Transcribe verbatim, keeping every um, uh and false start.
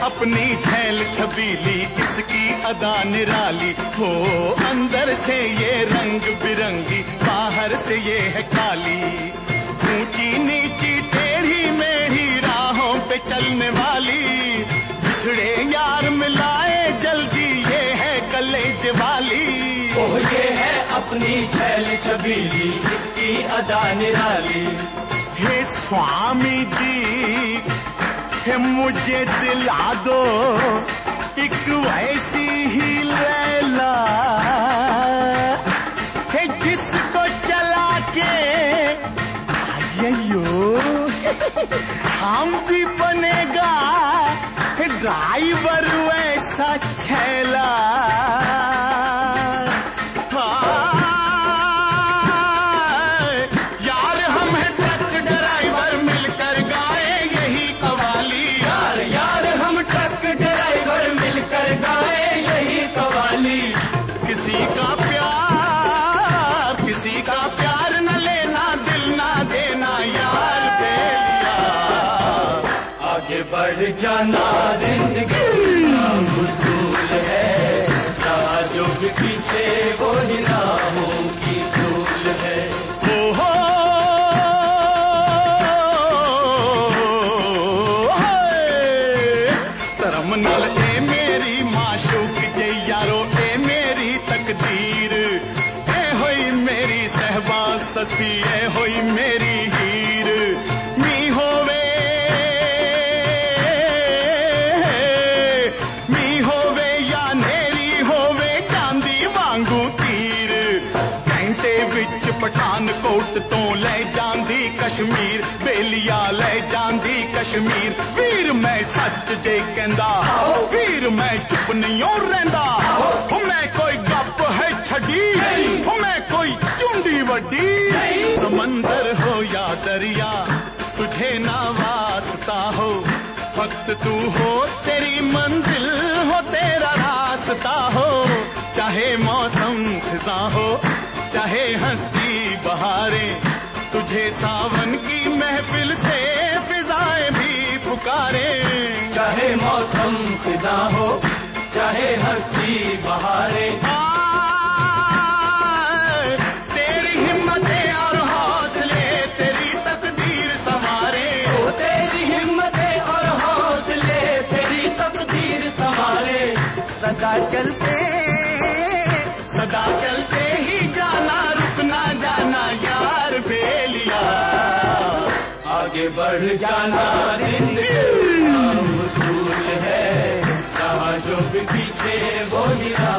अपनी झैल छबीली, इसकी अदा निराली हो। अंदर से ये रंग बिरंगी, बाहर से ये है काली। ऊंची नीची टेढ़ी मेढ़ी राहों पे चलने वाली, बिछड़े यार मिलाए जल्दी, ये है कलेज वाली। ओह ये है अपनी झैल छबीली, इसकी अदा निराली। हे स्वामी जी, हे मुझे दिला दो एक वैसी ही लैला, हे जिसको चला के आइयो हम भी बनेगा ड्राइवर वैसा छैला। यार हम हैं ट्रक ड्राइवर, मिलकर गाए यही कवाली। यार यार हम ट्रक ड्राइवर, मिलकर गाए यही कवाली। किसी का प्यार किसी का प्यार न लेना, दिल ना देना यार बेलिया। आगे बढ़ जाना जिंदगी का उसूल है, जहाँ जो भी पीछे वो ही राहों की धूल है। ओ हो तरमनल ए मेरी माशूक जे यारो, ए मेरी तकदीर, ए होई मेरी सहबा ससी, ए होई मेरी हीर। मी होवे मी होवे या नेरी होवे, चांदी वांगू तीर। घंटे विच पठानकोट तो ले जांदी कश्मीर, बेलिया ले जांदी कश्मीर। वीर मैं सच जे कहंदा, वीर मैं चुप नहीं रहिंदा। हो मैं कोई गप है छड़ी, हो मैं कोई चुंडी वड्डी। समंदर हो या दरिया, तुझे ना वास्ता हो। वक्त तू हो, तेरी मंजिल हो, तेरा रास्ता हो। चाहे मौसम खिज़ां हो, चाहे हंसी बहारें, तुझे सावन की महफिल से फिजाएं भी पुकारे। चाहे मौसम खिज़ां हो, चाहे हंसी बहारे। तेरी हिम्मतें और हौसले, तेरी तकदीर संवारे। ओ तेरी हिम्मतें और हौसले, तेरी तकदीर संवारे। सदा चलते सदा चलते ही जाना, रुकना जाना यार बेलिया। आगे बढ़ जाना जिंदगी का उसूल है, जहाँ जो भी पीछे वो ही